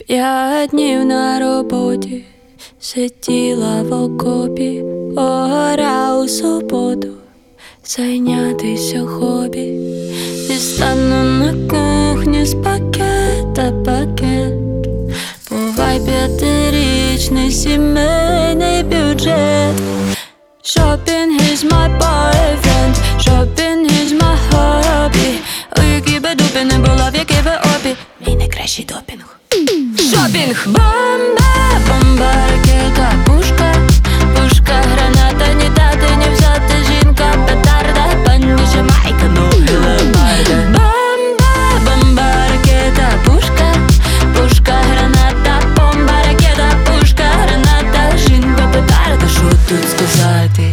Я днів на роботі сиділа в окопі, гора у суботу зайнятися хобі. Дістану на кухні з пакета пакет. Бувай п'ятирічний сімейний бюджет. Shopping is my boyfriend, shopping is my hobby. У якій би дупі не була, в якій би обі, мій найкращий допінг. Шопінг! Бомба, бомба, ракета, пушка, пушка, граната, ні дати, ні взяти, жінка, петарда, паніше, майка, ноги, лепарда. Бомба, бомба, ракета, пушка, пушка, граната, бомба, ракета, пушка, граната, жінка, петарда, що тут сказати?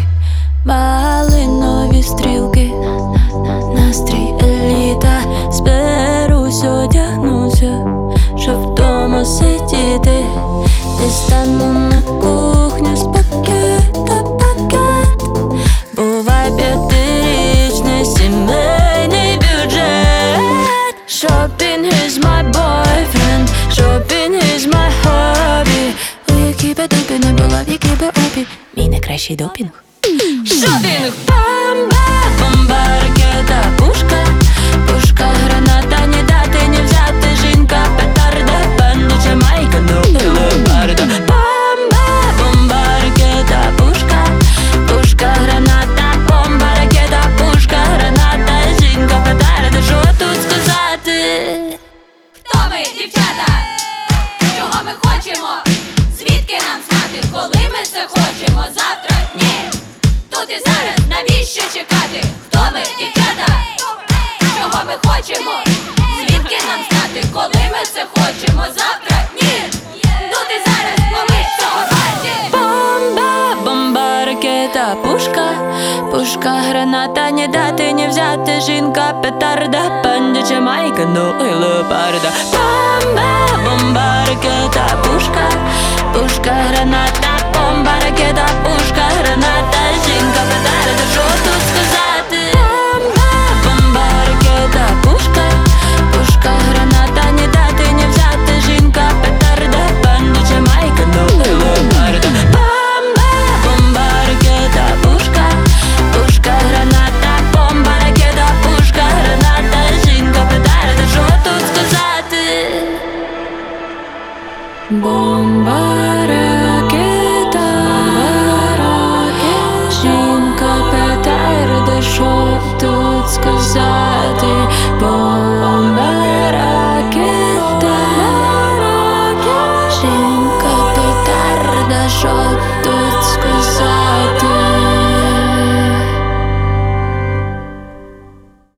Малинові стрілки, настрій еліта, зберусь, одягнуся, щоб вдома сидіти. Дістану на кухню з пакета пакет. Бувай п'ятирічний сімейний бюджет. Shopping is my boyfriend, shopping is my hobby. У якій би дупі не була, в якій би обі, мій найкращий допінг. Шопінг! Бомба, бомба, ракета, пушка, пушка, граната, ні дати, ні взяти, жінка, петарда, паніча, майка, ноги, лепарда. Бомба, бомба, ракета, пушка, пушка, граната, бомба, ракета, пушка, граната, жінка, петарда, що тут сказати? Хто ми, дівчата? Чого ми хочемо? Звідки нам знати, коли ми це хочемо? Завтра? Ні. Тут і зараз, навіщо чекати? Хто ми, дівчата? Чого ми хочемо? Звідки нам знати, коли ми це хочемо? Завтра? Ні. Тут і зараз, бо ми цього варті. Бомба, бомба, ракета, пушка, пушка, граната, ні дати, ні взяти, жінка, петарда, пандяча, майка, ноги, леопарда. Бомба, бомба, ракета, пушка, пушка, граната, бомба, ракета, пушка, граната, жінка, петарда, що тут сказати? Бомба, бомба, ракета, пушка, пушка, граната, ні дати, ні взяти, жінка, петарда, пандяча, майка, ноги, леопарда. Бомба, бомба, ракета, пушка, пушка, граната, бомба, ракета, пушка, граната, жінка, петарда, що тут сказати? Бомба, ракета, жінка, петарда, що тут сказати? Бомба, ракета, жінка, петарда, що